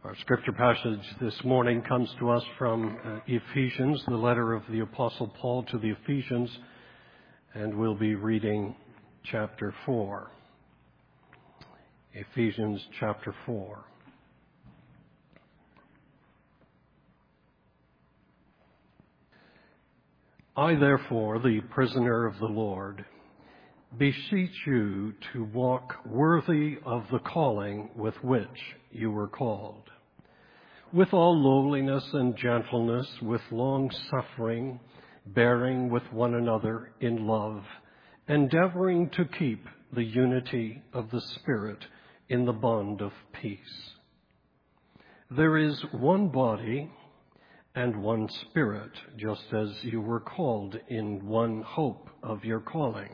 Our scripture passage this morning comes to us from Ephesians, the letter of the Apostle Paul to the Ephesians, and we'll be reading chapter 4. Ephesians chapter 4. I, therefore, the prisoner of the Lord, beseech you to walk worthy of the calling with which you were called, with all lowliness and gentleness, with long-suffering, bearing with one another in love, endeavoring to keep the unity of the Spirit in the bond of peace. There is one body and one Spirit, just as you were called in one hope of your calling.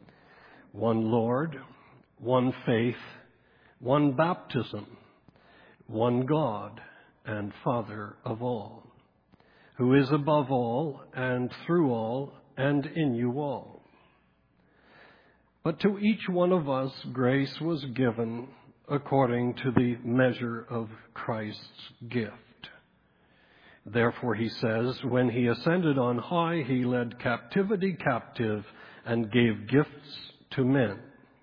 One Lord, one faith, one baptism, one God and Father of all, who is above all and through all and in you all. But to each one of us grace was given according to the measure of Christ's gift. Therefore, he says, when he ascended on high, he led captivity captive and gave gifts to men.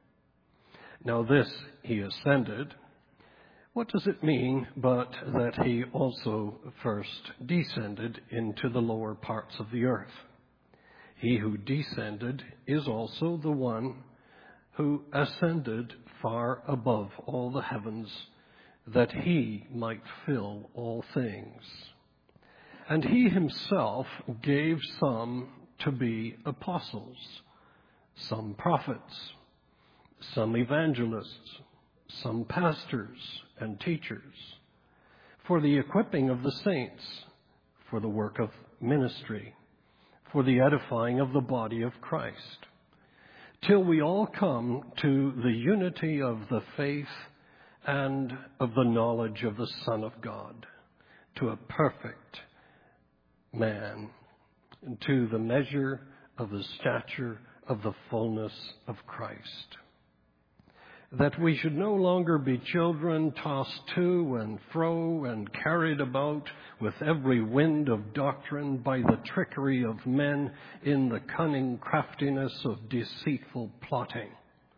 Now this he ascended. What does it mean but that he also first descended into the lower parts of the earth? He who descended is also the one who ascended far above all the heavens, that he might fill all things. And he himself gave some to be apostles, some prophets, some evangelists, some pastors and teachers, for the equipping of the saints, for the work of ministry, for the edifying of the body of Christ, till we all come to the unity of the faith and of the knowledge of the Son of God, to a perfect man, to the measure of the stature of the fullness of Christ, that we should no longer be children tossed to and fro and carried about with every wind of doctrine by the trickery of men in the cunning craftiness of deceitful plotting,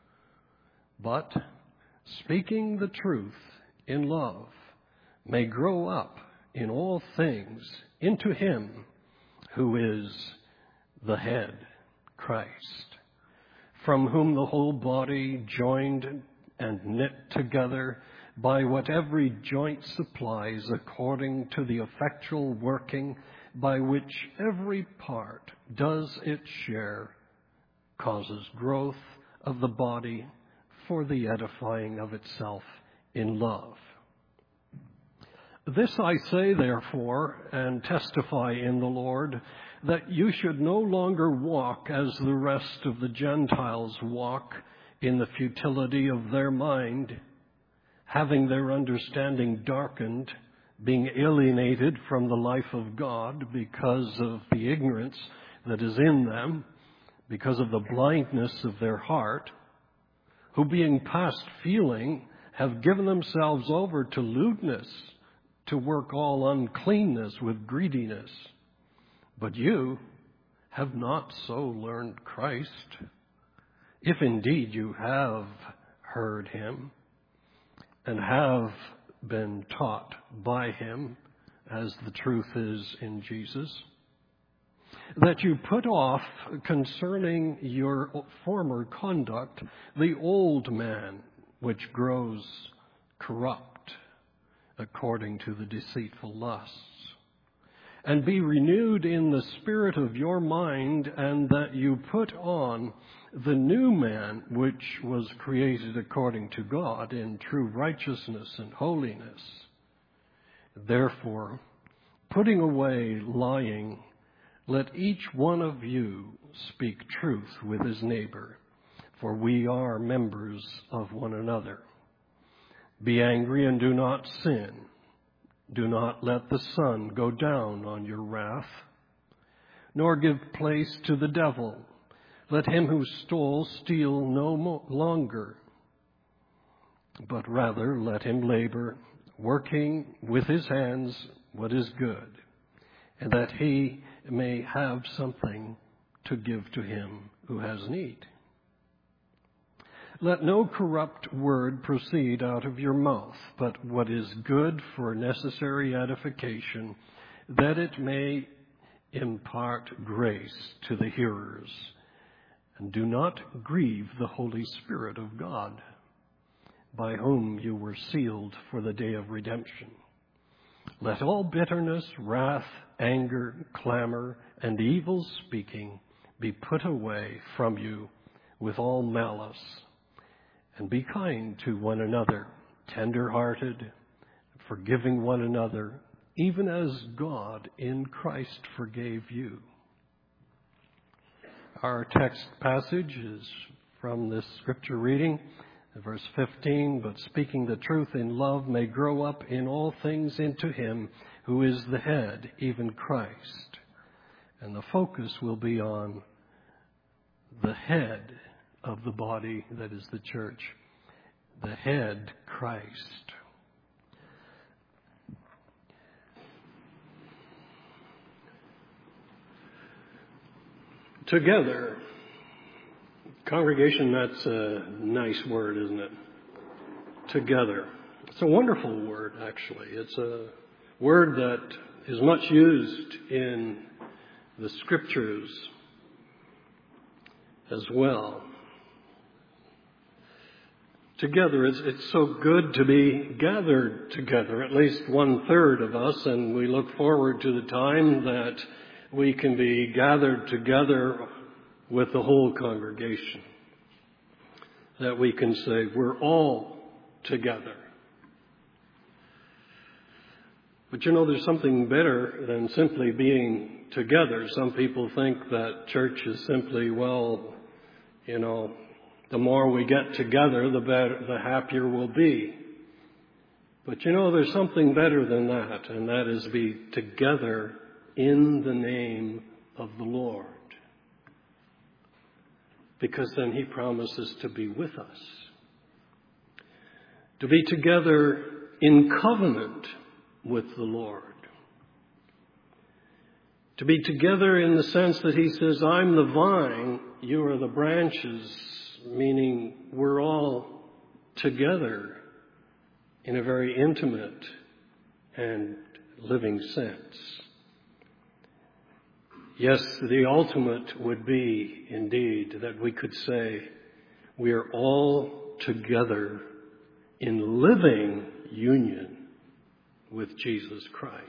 but, speaking the truth in love, may grow up in all things into him who is the head, Christ, from whom the whole body, joined and knit together by what every joint supplies, according to the effectual working by which every part does its share, causes growth of the body for the edifying of itself in love. This I say, therefore, and testify in the Lord, that you should no longer walk as the rest of the Gentiles walk, in the futility of their mind, having their understanding darkened, being alienated from the life of God because of the ignorance that is in them, because of the blindness of their heart, who being past feeling have given themselves over to lewdness, to work all uncleanness with greediness. But you have not so learned Christ, if indeed you have heard him and have been taught by him, as the truth is in Jesus, that you put off concerning your former conduct the old man, which grows corrupt according to the deceitful lusts, and be renewed in the spirit of your mind, and that you put on the new man, which was created according to God in true righteousness and holiness. Therefore, putting away lying, let each one of you speak truth with his neighbor, for we are members of one another. Be angry and do not sin. Do not let the sun go down on your wrath, nor give place to the devil. Let him who stole steal no longer, but rather let him labor, working with his hands what is good, and that he may have something to give to him who has need. Let no corrupt word proceed out of your mouth, but what is good for necessary edification, that it may impart grace to the hearers. And do not grieve the Holy Spirit of God, by whom you were sealed for the day of redemption. Let all bitterness, wrath, anger, clamor, and evil speaking be put away from you with all malice. And be kind to one another, tender-hearted, forgiving one another, even as God in Christ forgave you. Our text passage is from this scripture reading, verse 15, but speaking the truth in love may grow up in all things into him who is the head, even Christ. And the focus will be on the head of the body that is the church, the head, Christ. Together, congregation, that's a nice word, isn't it? Together. It's a wonderful word, actually. It's a word that is much used in the scriptures as well. Together, it's so good to be gathered together, at least 1/3 of us, and we look forward to the time that we can be gathered together with the whole congregation. That we can say, we're all together. But you know, there's something better than simply being together. Some people think that church is simply, well, you know, the more we get together, the better, the happier we'll be. But you know, there's something better than that, and that is be together in the name of the Lord. Because then he promises to be with us. To be together in covenant with the Lord. To be together in the sense that he says, I'm the vine, you are the branches, meaning we're all together in a very intimate and living sense. Yes, the ultimate would be, indeed, that we could say we are all together in living union with Jesus Christ.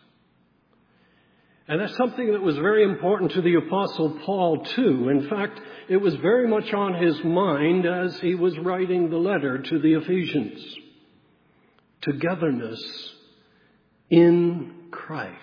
And that's something that was very important to the Apostle Paul, too. In fact, it was very much on his mind as he was writing the letter to the Ephesians. Togetherness in Christ.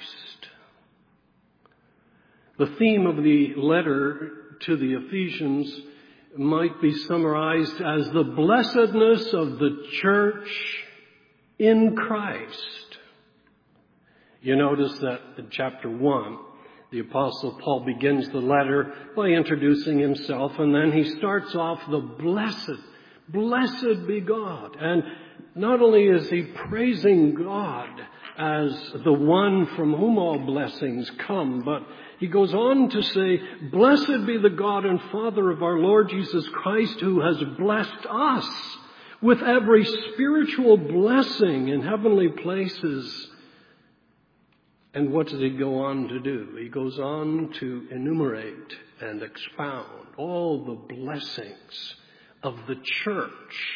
The theme of the letter to the Ephesians might be summarized as the blessedness of the church in Christ. You notice that in chapter 1, the Apostle Paul begins the letter by introducing himself, and then he starts off the blessed be God. And not only is he praising God as the one from whom all blessings come, but he goes on to say, blessed be the God and Father of our Lord Jesus Christ, who has blessed us with every spiritual blessing in heavenly places. And what does he go on to do? He goes on to enumerate and expound all the blessings of the church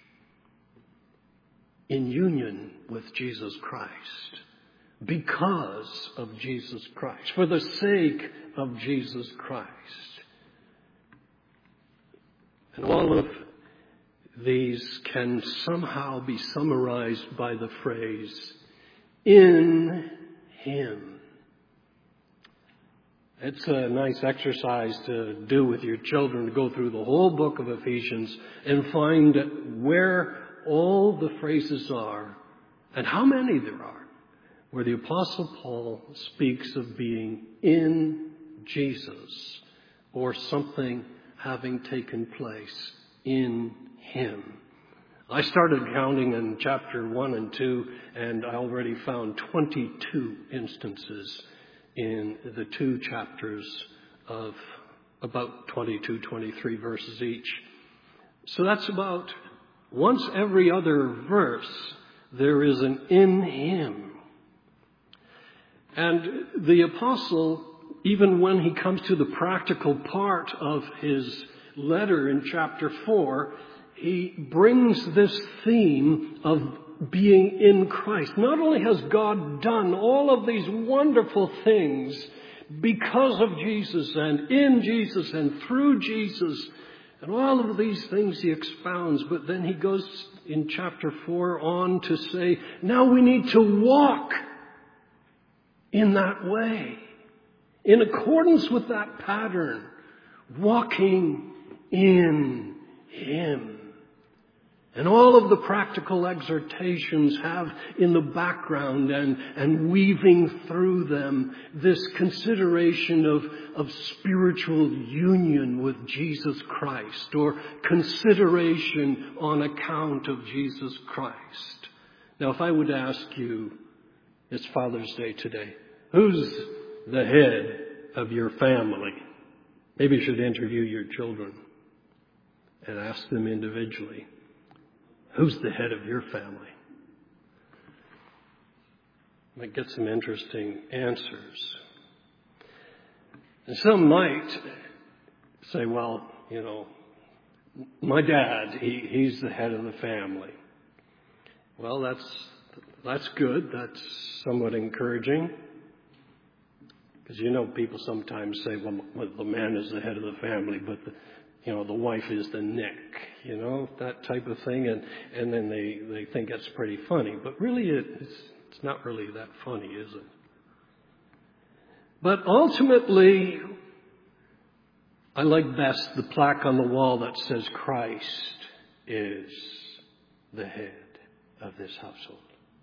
in union with Jesus Christ, because of Jesus Christ, for the sake of Jesus Christ. And all of these can somehow be summarized by the phrase, in Him. It's a nice exercise to do with your children, to go through the whole book of Ephesians and find where all the phrases are and how many there are where the Apostle Paul speaks of being in Jesus or something having taken place in Him. I started counting in chapter 1 and 2, and I already found 22 instances in the 2 chapters of about 22, 23 verses each. So that's about once every other verse, there is an in him. And the apostle, even when he comes to the practical part of his letter in chapter 4, he brings this theme of being in Christ. Not only has God done all of these wonderful things because of Jesus and in Jesus and through Jesus, and all of these things he expounds, but then he goes in chapter 4 on to say, now we need to walk in that way, in accordance with that pattern, walking in him. And all of the practical exhortations have in the background and weaving through them this consideration of spiritual union with Jesus Christ, or consideration on account of Jesus Christ. Now, if I would ask you, it's Father's Day today, who's the head of your family? Maybe you should interview your children and ask them individually. Who's the head of your family? Might get some interesting answers. And some might say, well, my dad, he's the head of the family. Well, that's good. That's somewhat encouraging. Because people sometimes say, well, the man is the head of the family, but the wife is the neck, that type of thing. And then they think that's pretty funny. But really, it's not really that funny, is it? But ultimately, I like best the plaque on the wall that says Christ is the head of this household.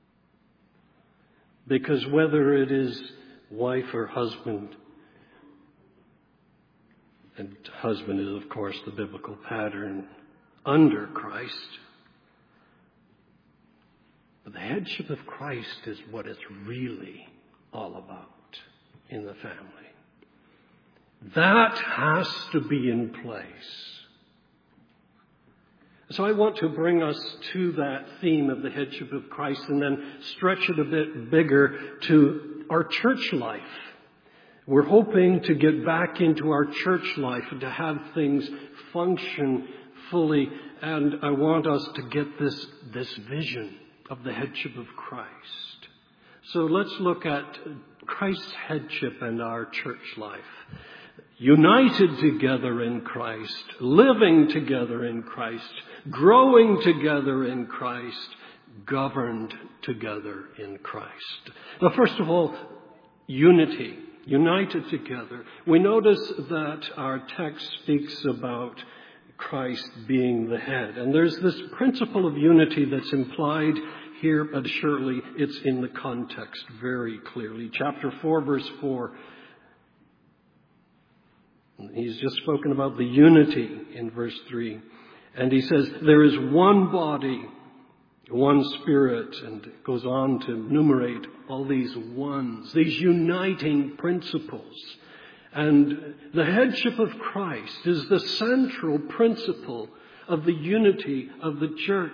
Because whether it is wife or husband, and husband is, of course, the biblical pattern under Christ. But the headship of Christ is what it's really all about in the family. That has to be in place. So I want to bring us to that theme of the headship of Christ and then stretch it a bit bigger to our church life. We're hoping to get back into our church life and to have things function fully. And I want us to get this vision of the headship of Christ. So let's look at Christ's headship and our church life. United together in Christ, living together in Christ, growing together in Christ, governed together in Christ. Now, first of all, unity. United together. We notice that our text speaks about Christ being the head. And there's this principle of unity that's implied here, but surely it's in the context very clearly. Chapter 4, verse 4. He's just spoken about the unity in verse 3. And he says, there is one body, one Spirit, and it goes on to enumerate all these ones, these uniting principles. And the headship of Christ is the central principle of the unity of the church.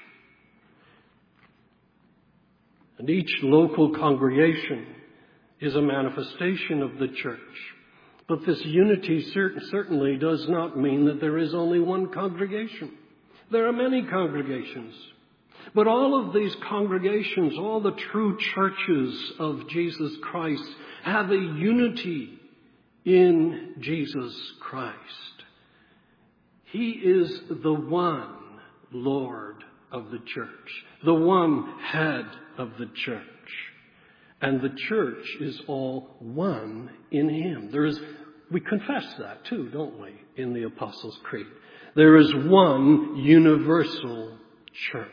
And each local congregation is a manifestation of the church. But this unity certainly does not mean that there is only one congregation. There are many congregations. But all of these congregations, all the true churches of Jesus Christ, have a unity in Jesus Christ. He is the one Lord of the church, the one head of the church. And the church is all one in Him. We confess that too, don't we, in the Apostles' Creed. There is one universal church.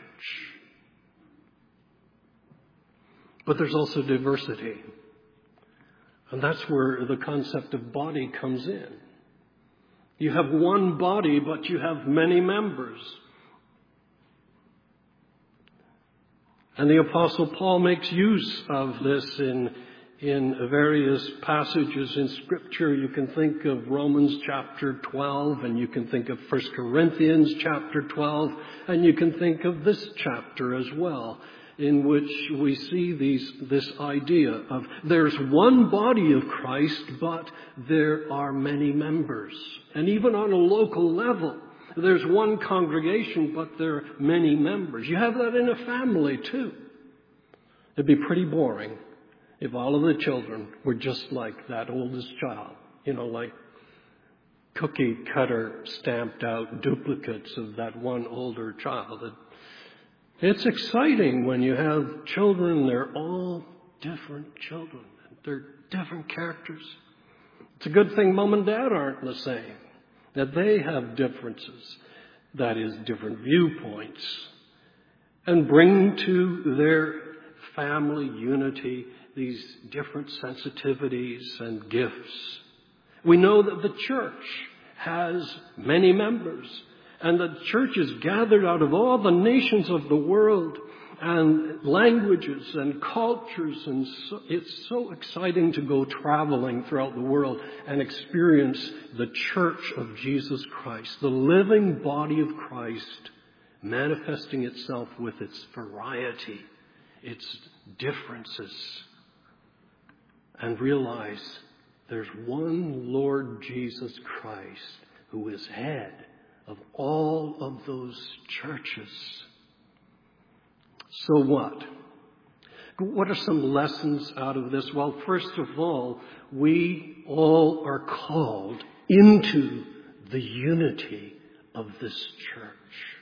But there's also diversity. And that's where the concept of body comes in. You have one body, but you have many members. And the Apostle Paul makes use of this in various passages in Scripture. You can think of Romans chapter 12, and you can think of 1 Corinthians chapter 12, and you can think of this chapter as well, in which we see this idea of there's one body of Christ, but there are many members. And even on a local level, there's one congregation, but there are many members. You have that in a family too. It'd be pretty boring if all of the children were just like that oldest child, like cookie cutter stamped out duplicates of that one older child. It's exciting when you have children, they're all different children. They're different characters. It's a good thing mom and dad aren't the same, that they have differences, that is, different viewpoints, and bring to their family unity these different sensitivities and gifts. We know that the church has many members, and the church is gathered out of all the nations of the world and languages and cultures, and it's so exciting to go traveling throughout the world and experience the church of Jesus Christ, the living body of Christ, manifesting itself with its variety, its differences, and realize there's one Lord Jesus Christ who is head of all of those churches. So what? What are some lessons out of this? Well, first of all, we all are called into the unity of this church.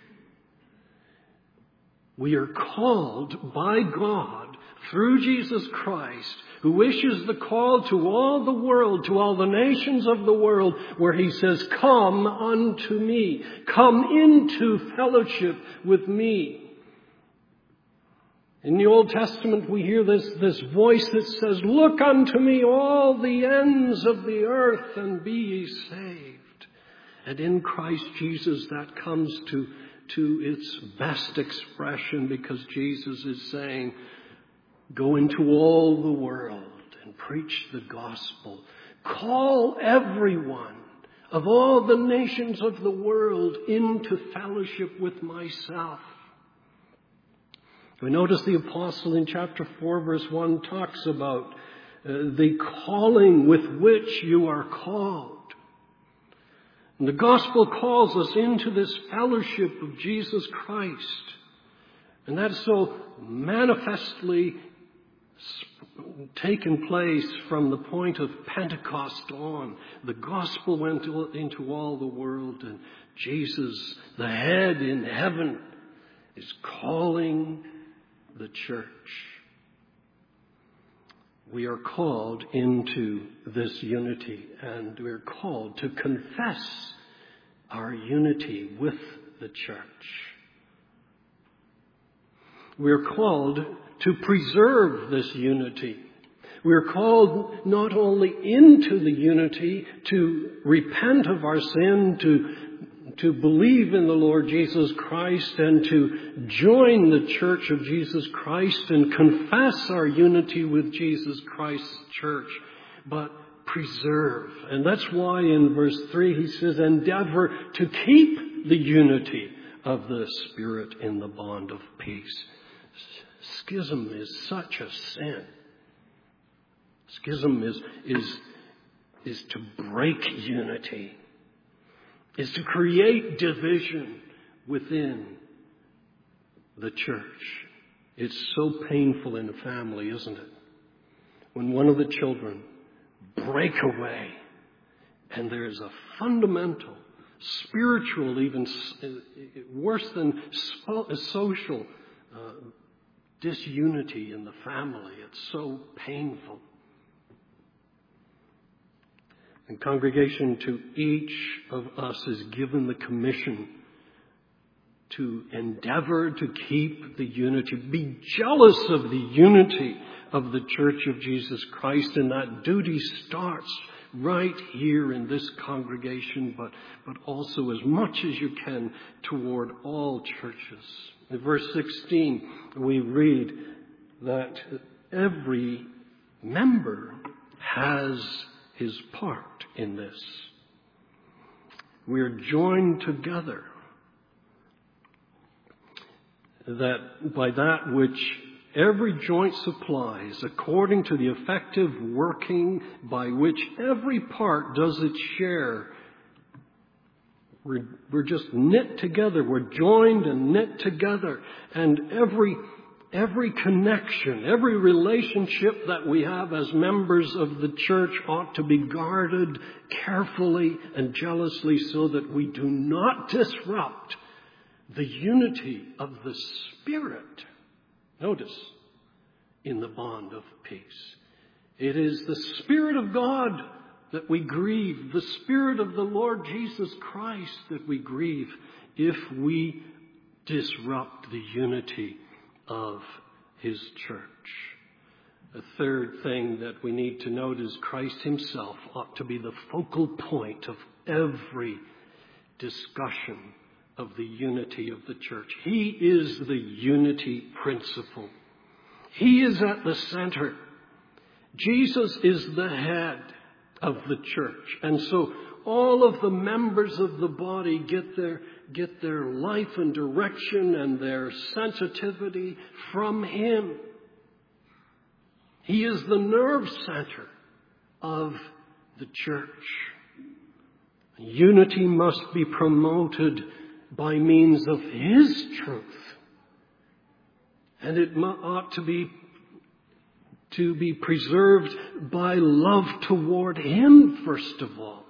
We are called by God through Jesus Christ, who issues the call to all the world, to all the nations of the world, where he says, "Come unto me. Come into fellowship with me." In the Old Testament, we hear this voice that says, "Look unto me, all the ends of the earth, and be ye saved." And in Christ Jesus, that comes to its best expression, because Jesus is saying, "Go into all the world and preach the gospel. Call everyone of all the nations of the world into fellowship with myself." We notice the apostle in chapter 4, verse 1 talks about the calling with which you are called. And the gospel calls us into this fellowship of Jesus Christ. And that's so manifestly taken place from the point of Pentecost on. The gospel went into all the world, and Jesus, the head in heaven, is calling the church. We are called into this unity, and we're called to confess our unity with the church. We're called to preserve this unity. We're called not only into the unity to repent of our sin, to believe in the Lord Jesus Christ, and to join the church of Jesus Christ and confess our unity with Jesus Christ's church, but preserve. And that's why in verse 3 he says, "Endeavor to keep the unity of the Spirit in the bond of peace." Schism is such a sin. Schism is to break unity, is to create division within the church. It's so painful in a family, isn't it? When one of the children break away and there's a fundamental, spiritual, even worse than social disunity in the family. It's so painful. And congregation, to each of us is given the commission to endeavor to keep the unity. Be jealous of the unity of the Church of Jesus Christ, and that duty starts right here in this congregation, but also as much as you can toward all churches In verse 16, we read that every member has his part in this. We are joined together that by that which every joint supplies, according to the effective working by which every part does its share. We're just knit together. We're joined and knit together. And every connection, every relationship that we have as members of the church ought to be guarded carefully and jealously so that we do not disrupt the unity of the Spirit. Notice, in the bond of peace. It is the Spirit of God that we grieve, the Spirit of the Lord Jesus Christ that we grieve if we disrupt the unity of His church. A third thing that we need to note is Christ Himself ought to be the focal point of every discussion of the unity of the church. He is the unity principle. He is at the center. Jesus is the head of the church. And so all of the members of the body get their life and direction and their sensitivity from Him. He is the nerve center of the church. Unity must be promoted by means of His truth. And it ought to be preserved by love toward Him, first of all.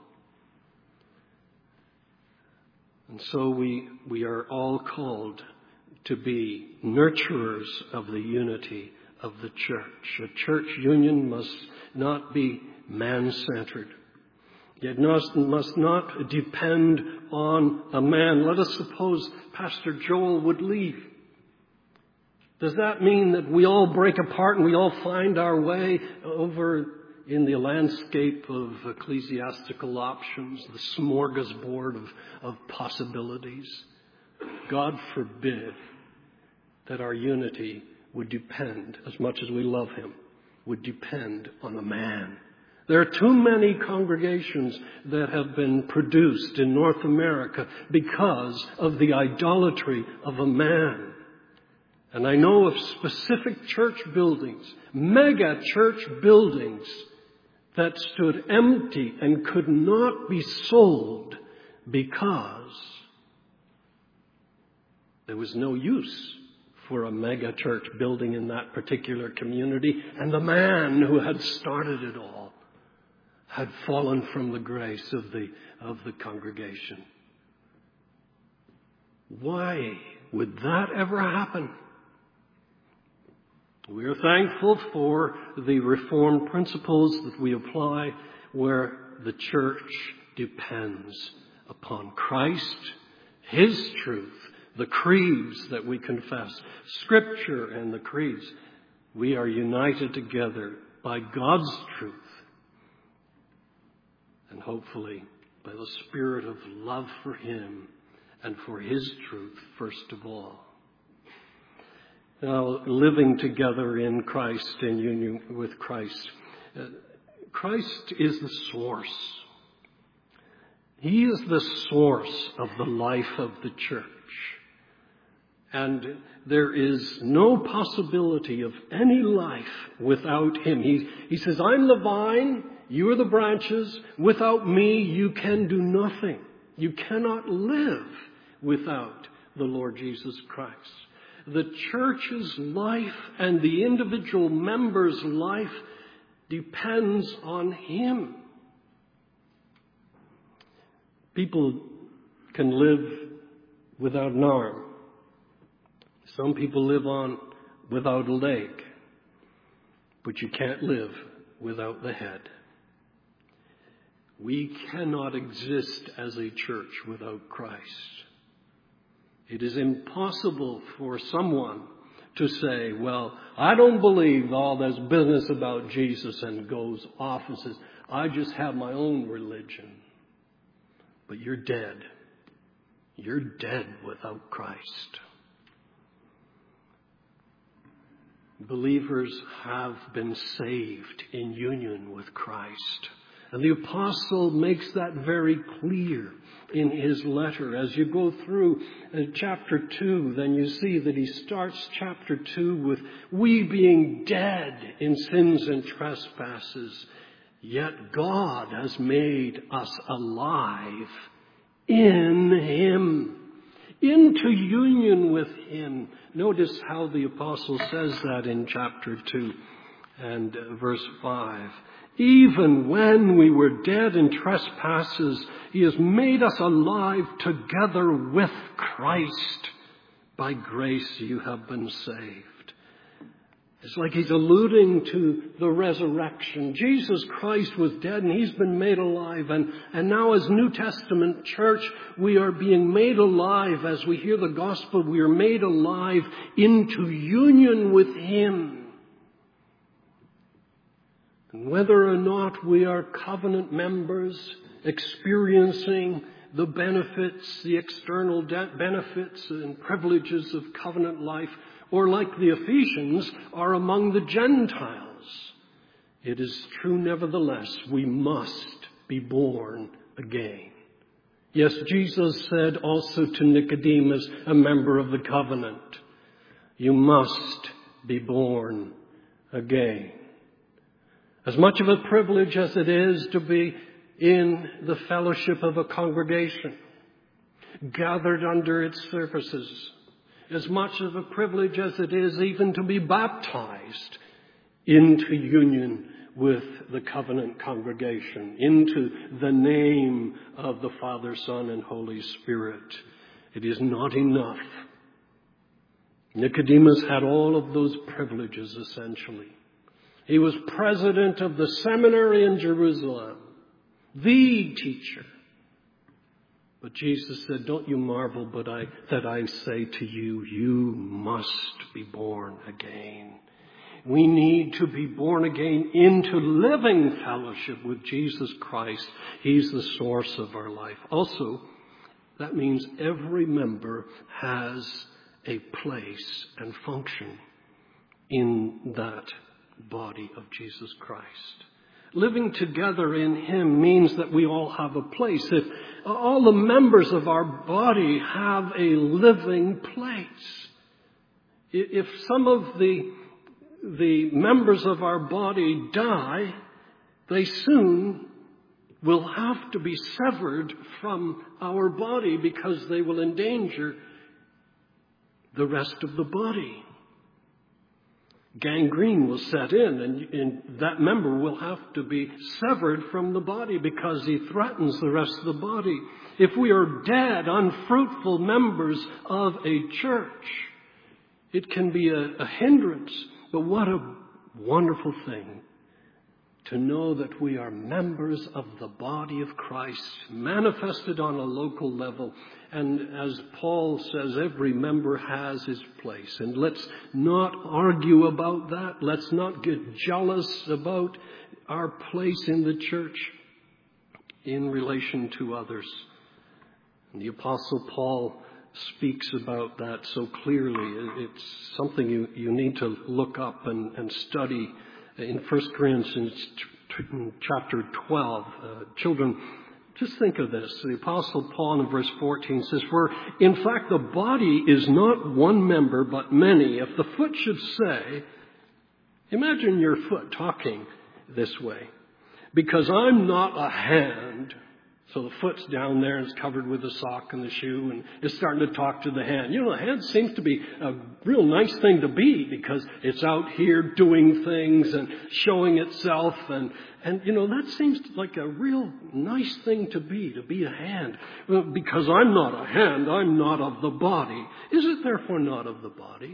And so we are all called to be nurturers of the unity of the church. A church union must not be man-centered. It must not depend on a man. Let us suppose Pastor Joel would leave. Does that mean that we all break apart and we all find our way over in the landscape of ecclesiastical options, the smorgasbord of possibilities? God forbid that our unity would depend, as much as we love Him, would depend on a man. There are too many congregations that have been produced in North America because of the idolatry of a man. And I know of specific church buildings, mega church buildings, that stood empty and could not be sold because there was no use for a mega church building in that particular community. And the man who had started it all had fallen from the grace of the congregation. Why would that ever happen? We are thankful for the Reformed principles that we apply where the church depends upon Christ, His truth, the creeds that we confess, Scripture and the creeds. We are united together by God's truth and hopefully by the spirit of love for Him and for His truth first of all. Now, living together in Christ, in union with Christ. Christ is the source. He is the source of the life of the church. And there is no possibility of any life without Him. He says, I'm the vine, you are the branches. Without me, you can do nothing. You cannot live without the Lord Jesus Christ. The church's life and the individual member's life depends on Him. People can live without an arm. Some people live without a leg. But you can't live without the head. We cannot exist as a church without Christ. It is impossible for someone to say, well, I don't believe all this business about Jesus, and goes off and says, I just have my own religion. But you're dead. You're dead without Christ. Believers have been saved in union with Christ. And the apostle makes that very clear in his letter. As you go through chapter 2, then you see that he starts chapter 2 with, we being dead in sins and trespasses, yet God has made us alive in Him, into union with Him. Notice how the apostle says that in chapter 2 and verse 5. Even when we were dead in trespasses, He has made us alive together with Christ. By grace you have been saved. It's like he's alluding to the resurrection. Jesus Christ was dead and He's been made alive. And now as New Testament church, we are being made alive. As we hear the gospel, we are made alive into union with Him. And whether or not we are covenant members experiencing the benefits, the external benefits and privileges of covenant life, or like the Ephesians, are among the Gentiles, it is true nevertheless, we must be born again. Yes, Jesus said also to Nicodemus, a member of the covenant, you must be born again. As much of a privilege as it is to be in the fellowship of a congregation, gathered under its services, as much of a privilege as it is even to be baptized into union with the covenant congregation, into the name of the Father, Son, and Holy Spirit, it is not enough. Nicodemus had all of those privileges essentially. He was president of the seminary in Jerusalem, the teacher. But Jesus said, don't you marvel that I say to you, you must be born again. We need to be born again into living fellowship with Jesus Christ. He's the source of our life. Also, that means every member has a place and function in that body of Jesus Christ. Living together in Him means that we all have a place. If all the members of our body have a living place, if some of the members of our body die, they soon will have to be severed from our body because they will endanger the rest of the body. Gangrene will set in and that member will have to be severed from the body because he threatens the rest of the body. If we are dead, unfruitful members of a church, it can be a hindrance. But what a wonderful thing to know that we are members of the body of Christ, manifested on a local level. And as Paul says, every member has his place. And let's not argue about that. Let's not get jealous about our place in the church in relation to others. And the Apostle Paul speaks about that so clearly. It's something you need to look up and study. In 1 Corinthians chapter 12, children, just think of this. The Apostle Paul in verse 14 says, for in fact the body is not one member but many. If the foot should say, imagine your foot talking this way, because I'm not a hand. So the foot's down there and it's covered with the sock and the shoe and it's starting to talk to the hand. You know, the hand seems to be a real nice thing to be because it's out here doing things and showing itself. And you know, that seems like a real nice thing to be a hand. Well, because I'm not a hand, I'm not of the body. Is it therefore not of the body?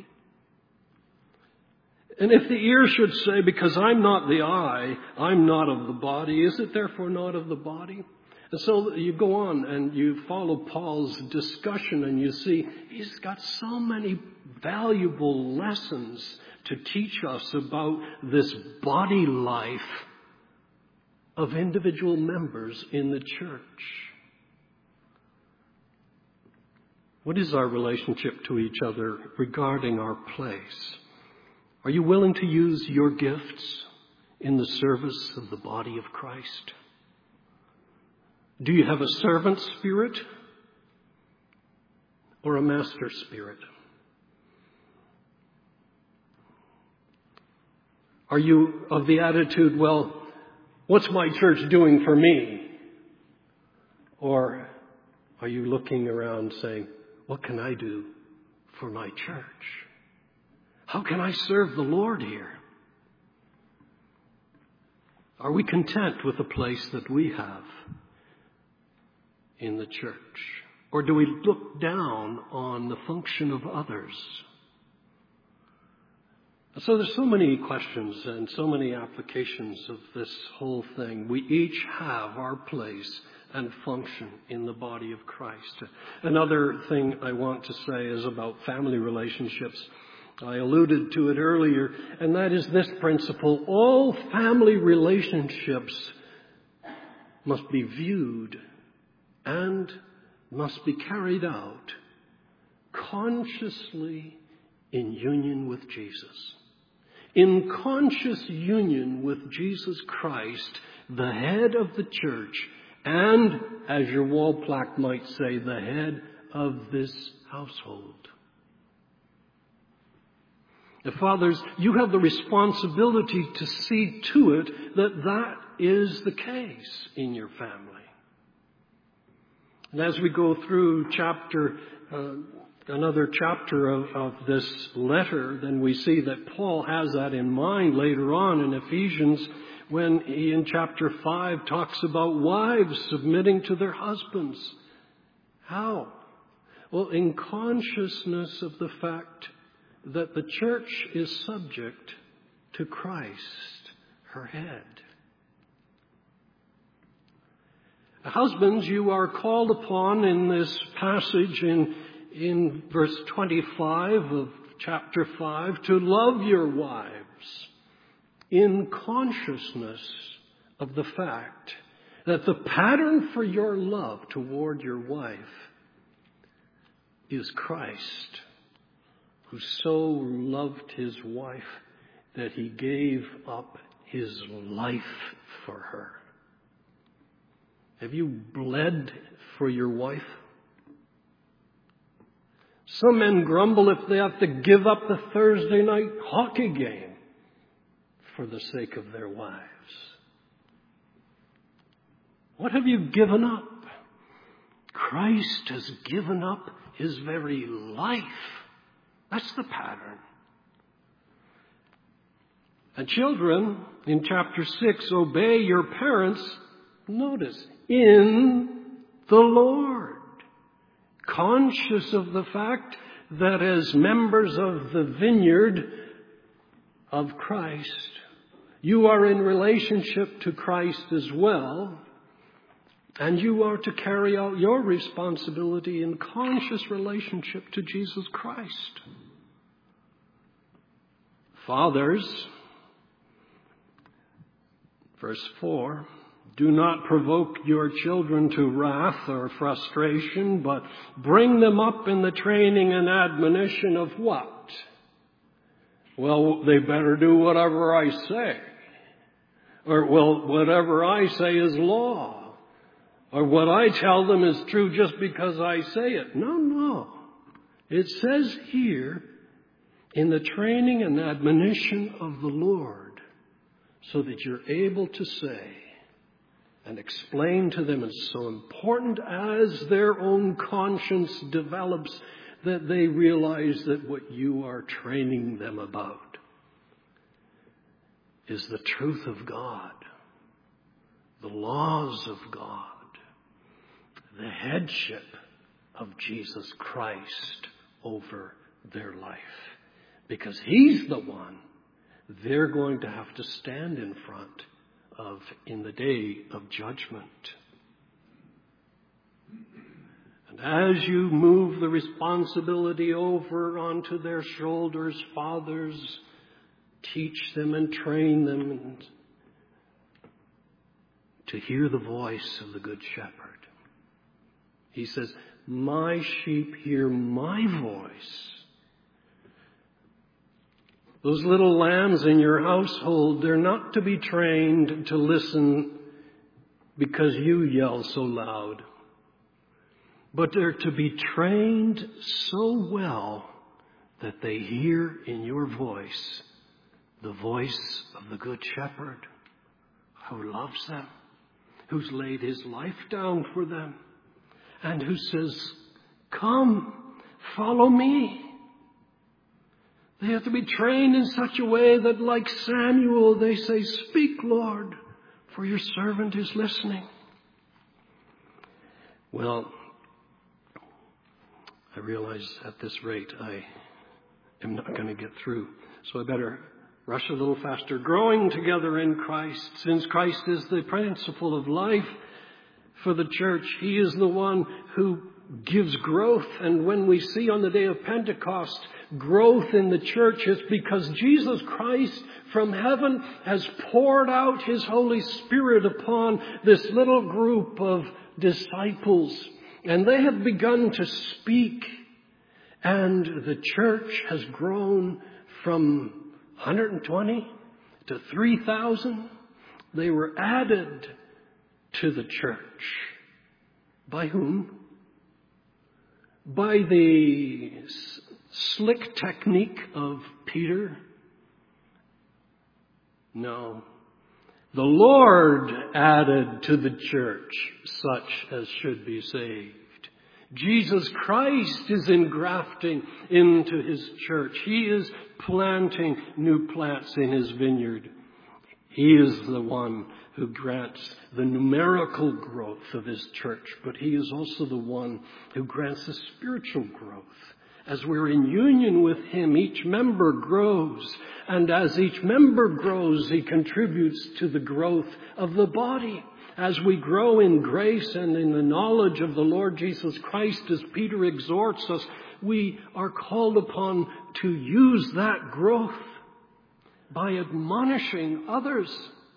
And if the ear should say, because I'm not the eye, I'm not of the body, is it therefore not of the body? And so you go on and you follow Paul's discussion and you see he's got so many valuable lessons to teach us about this body life of individual members in the church. What is our relationship to each other regarding our place? Are you willing to use your gifts in the service of the body of Christ? Do you have a servant spirit or a master spirit? Are you of the attitude, well, what's my church doing for me? Or are you looking around saying, what can I do for my church? How can I serve the Lord here? Are we content with the place that we have in the church? Or do we look down on the function of others? So there's so many questions and so many applications of this whole thing. We each have our place and function in the body of Christ. Another thing I want to say is about family relationships. I alluded to it earlier, and that is this principle. All family relationships must be viewed and must be carried out consciously in union with Jesus. In conscious union with Jesus Christ, the head of the church, and, as your wall plaque might say, the head of this household. The fathers, you have the responsibility to see to it that that is the case in your family. And as we go through another chapter of this letter, then we see that Paul has that in mind later on in Ephesians when he in chapter 5 talks about wives submitting to their husbands. How? Well, in consciousness of the fact that the church is subject to Christ, her head. Husbands, you are called upon in this passage in verse 25 of chapter 5 to love your wives in consciousness of the fact that the pattern for your love toward your wife is Christ, who so loved his wife that he gave up his life for her. Have you bled for your wife? Some men grumble if they have to give up the Thursday night hockey game for the sake of their wives. What have you given up? Christ has given up his very life. That's the pattern. And children, in chapter 6, obey your parents, notice, in the Lord. Conscious of the fact that as members of the vineyard of Christ, you are in relationship to Christ as well, and you are to carry out your responsibility in conscious relationship to Jesus Christ. Fathers, verse 4, do not provoke your children to wrath or frustration, but bring them up in the training and admonition of what? Well, they better do whatever I say. Or, well, whatever I say is law. Or what I tell them is true just because I say it. No. It says here, in the training and admonition of the Lord, so that you're able to say and explain to them, it's so important as their own conscience develops that they realize that what you are training them about is the truth of God, the laws of God, the headship of Jesus Christ over their life. Because he's the one they're going to have to stand in front of in the day of judgment. And as you move the responsibility over onto their shoulders, fathers, teach them and train them to hear the voice of the Good Shepherd. He says, my sheep hear my voice. Those little lambs in your household, they're not to be trained to listen because you yell so loud. But they're to be trained so well that they hear in your voice the voice of the Good Shepherd who loves them, who's laid his life down for them, and who says, "Come, follow me." They have to be trained in such a way that, like Samuel, they say, "Speak, Lord, for your servant is listening." Well, I realize at this rate I am not going to get through, so I better rush a little faster. Growing together in Christ, since Christ is the principle of life for the church. He is the one who gives growth. And when we see on the day of Pentecost growth in the church, it's because Jesus Christ from heaven has poured out his Holy Spirit upon this little group of disciples. And they have begun to speak. And the church has grown from 120 to 3,000. They were added to the church. By whom? By the slick technique of Peter? No. The Lord added to the church such as should be saved. Jesus Christ is engrafting into his church. He is planting new plants in his vineyard. He is the one who grants the numerical growth of his church, but he is also the one who grants the spiritual growth. As we're in union with him, each member grows. And as each member grows, he contributes to the growth of the body. As we grow in grace and in the knowledge of the Lord Jesus Christ, as Peter exhorts us, we are called upon to use that growth by admonishing others.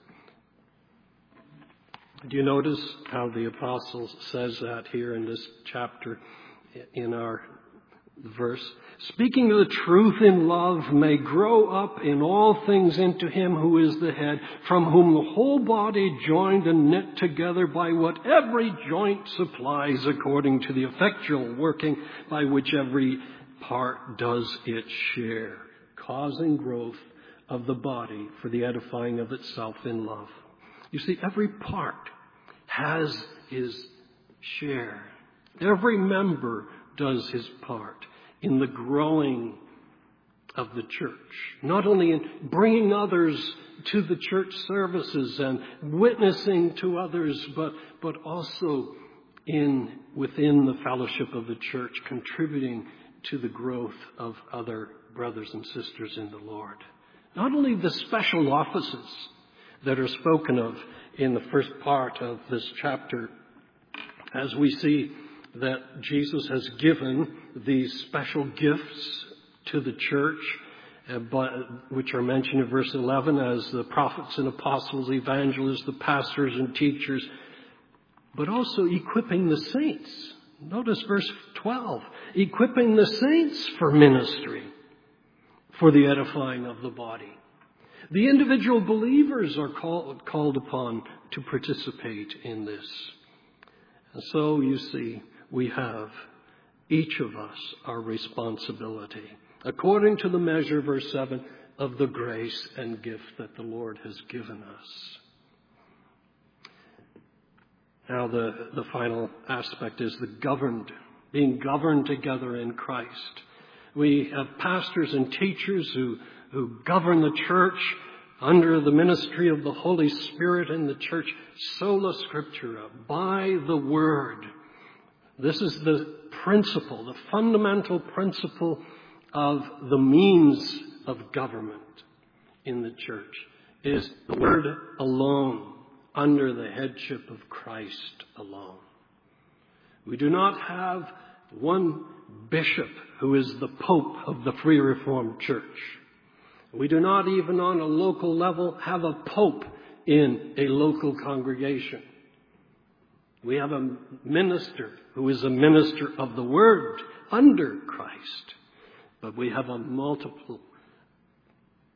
Do you notice how the apostle says that here in this chapter in our verse? Speaking the truth in love may grow up in all things into him who is the head, from whom the whole body joined and knit together by what every joint supplies according to the effectual working by which every part does its share, causing growth of the body for the edifying of itself in love. You see, every part has his share. Every member does his part in the growing of the church. Not only in bringing others to the church services and witnessing to others, but also within the fellowship of the church, contributing to the growth of other brothers and sisters in the Lord. Not only the special offices that are spoken of in the first part of this chapter, as we see that Jesus has given these special gifts to the church, which are mentioned in verse 11 as the prophets and apostles, evangelists, the pastors and teachers, but also equipping the saints. Notice verse 12, equipping the saints for ministry, for the edifying of the body. The individual believers are called upon to participate in this. And so, you see, we have, each of us, our responsibility, according to the measure, verse 7, of the grace and gift that the Lord has given us. Now, the final aspect is being governed together in Christ. We have pastors and teachers who govern the church under the ministry of the Holy Spirit in the church, sola scriptura, by the Word. This is the principle, the fundamental principle of the means of government in the church, is the Word alone, under the headship of Christ alone. We do not have one bishop who is the Pope of the Free Reformed Church. We do not even on a local level have a Pope in a local congregation. We have a minister who is a minister of the Word under Christ. But we have a multiple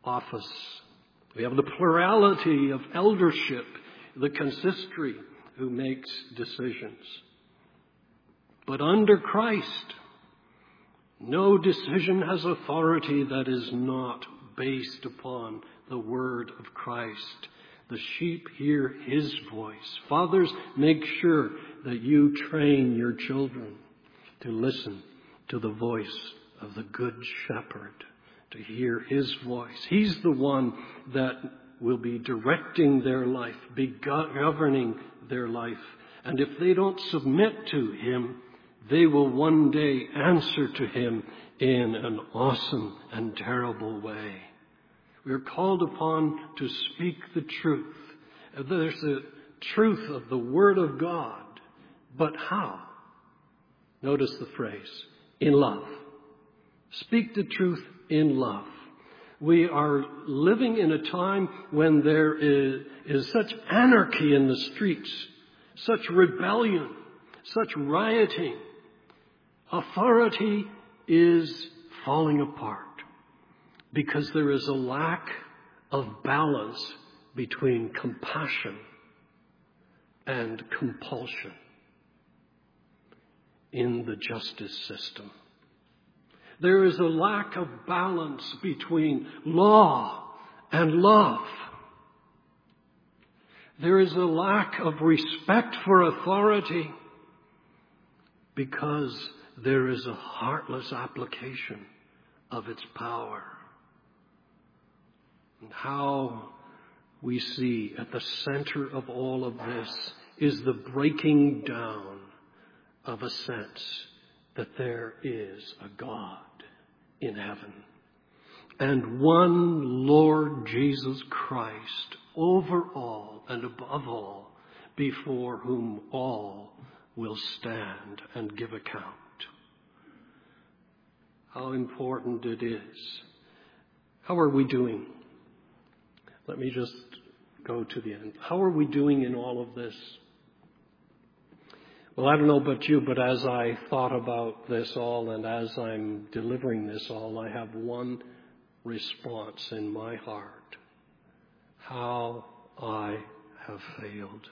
office. We have the plurality of eldership, the consistory who makes decisions. But under Christ, no decision has authority that is not based upon the word of Christ. The sheep hear his voice. Fathers, make sure that you train your children to listen to the voice of the Good Shepherd, to hear his voice. He's the one that will be directing their life, be governing their life. And if they don't submit to him, they will one day answer to him in an awesome and terrible way. We are called upon to speak the truth. There's the truth of the Word of God. But how? Notice the phrase, in love. Speak the truth in love. We are living in a time when there is such anarchy in the streets, such rebellion, such rioting. Authority is falling apart because there is a lack of balance between compassion and compulsion in the justice system. There is a lack of balance between law and love. There is a lack of respect for authority because there is a heartless application of its power. And how we see at the center of all of this is the breaking down of a sense that there is a God in heaven and one Lord Jesus Christ over all and above all, before whom all will stand and give account. How important it is. How are we doing? Let me just go to the end. How are we doing in all of this? Well, I don't know about you, but as I thought about this all and as I'm delivering this all, I have one response in my heart. How I have failed.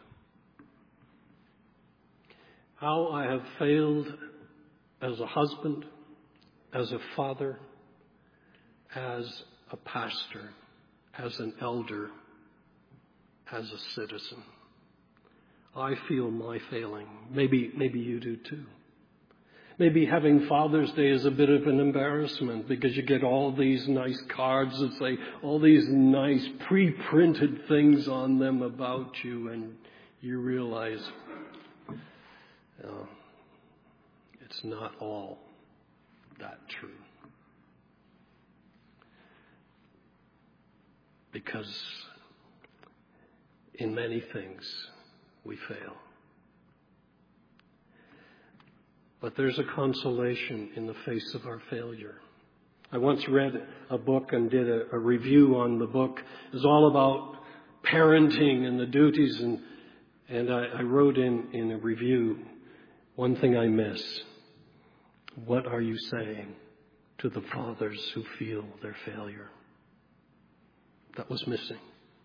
How I have failed as a husband, as a father, as a pastor, as an elder, as a citizen. I feel my failing. Maybe you do too. Maybe having Father's Day is a bit of an embarrassment because you get all these nice cards that say all these nice pre-printed things on them about you, and you realize it's not all that true. Because in many things we fail. But there's a consolation in the face of our failure. I once read a book and did a review on the book. It was all about parenting and the duties, and I wrote in a review, one thing I miss. What are you saying to the fathers who feel their failure? That was missing.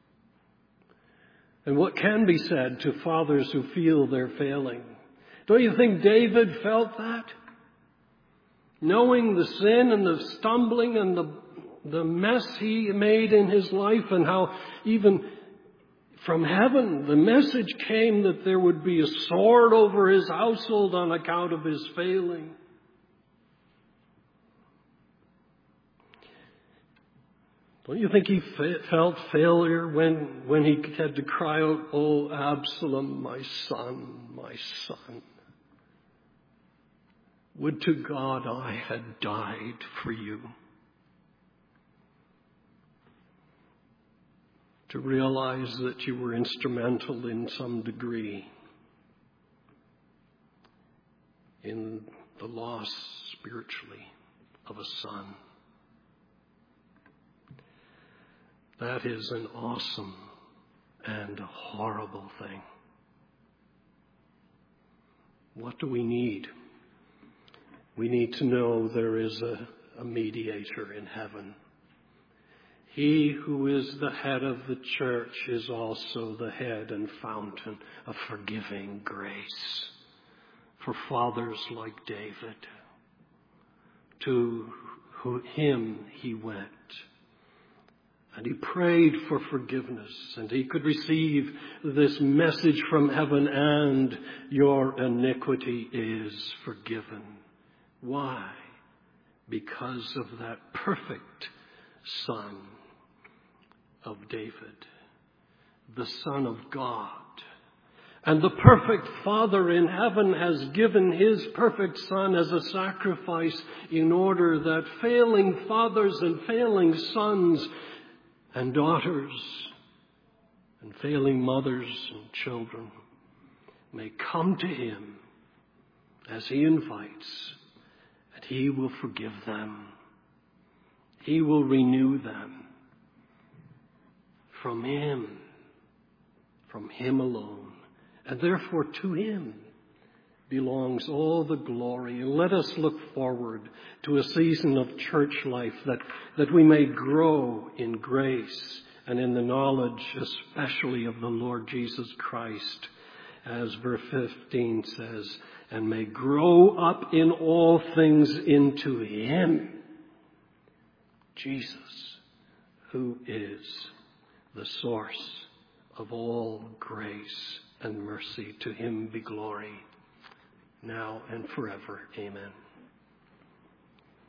And what can be said to fathers who feel they're failing? Don't you think David felt that? Knowing the sin and the stumbling and the mess he made in his life, and how even from heaven the message came that there would be a sword over his household on account of his failing. Don't you think he felt failure when he had to cry out, "Oh, Absalom, my son, my son. Would to God I had died for you." To realize that you were instrumental in some degree in the loss spiritually of a son. That is an awesome and horrible thing. What do we need? We need to know there is a mediator in heaven. He who is the head of the church is also the head and fountain of forgiving grace for fathers like David. To him he went. And he prayed for forgiveness, and he could receive this message from heaven, and your iniquity is forgiven. Why? Because of that perfect Son of David, the Son of God. And the perfect Father in heaven has given his perfect Son as a sacrifice in order that failing fathers and failing sons and daughters and failing mothers and children may come to him as he invites, and he will forgive them. He will renew them from him alone. And therefore to him belongs all the glory. And let us look forward to a season of church life that we may grow in grace and in the knowledge especially of the Lord Jesus Christ, as verse 15 says, and may grow up in all things into him, Jesus, who is the source of all grace and mercy. To him be glory, now and forever. Amen.